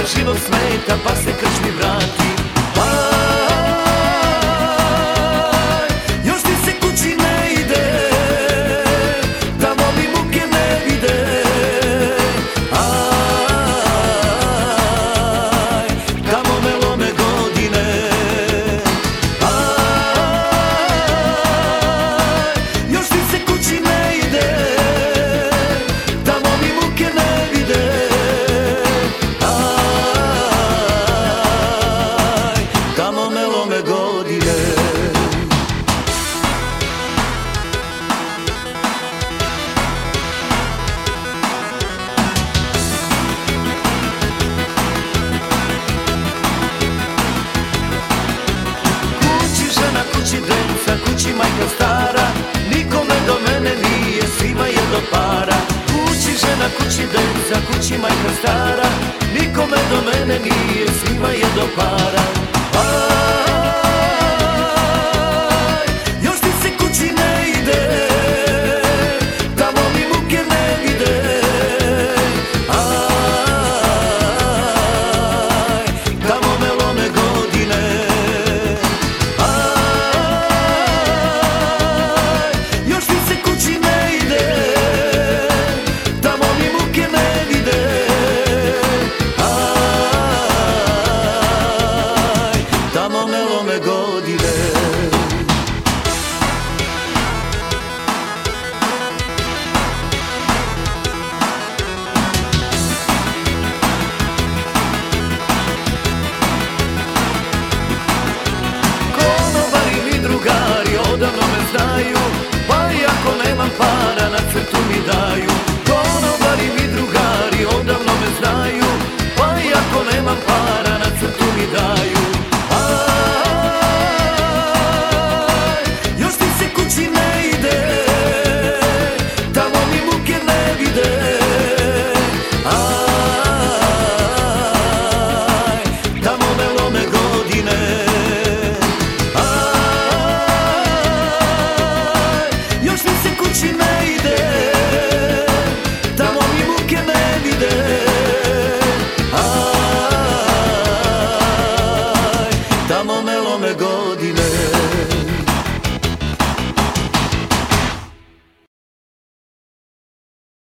život smeta, pa se krčmi vrati. Još ti se kući ne ide, tamo mi muke ne vide. Tamo me lome godine. Još ti se kući ne ide, tamo mi muke ne vide. Tamo me lome godine. Kući žena, kući deca, kući majka stara, nikome do mene nije, svima je do para. Kući žena, kući deca, kući majka stara, nikome do mene nije, svima je do para.